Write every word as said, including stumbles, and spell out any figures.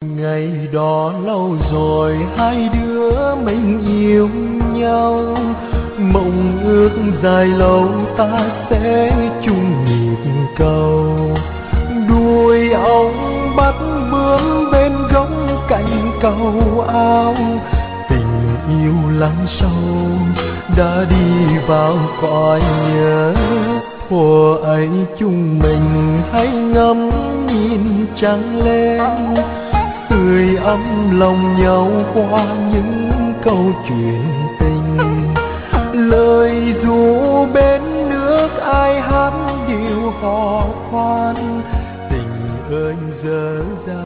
Ngày đó lâu rồi hai đứa mình yêu nhau, mộng ước dài lâu ta sẽ chung nhịp cầu. Đuôi ong bắt bướm bên gốc cành cầu ao, tình yêu lắng sâu đã đi vào cõi nhớ. Thuở ấy chúng mình hãy ngắm nhìn trăng lên, tươi ấm lòng nhau qua những câu chuyện tình. Lời ru bên nước ai hát điệu hò khoan, tình ơi dở dang.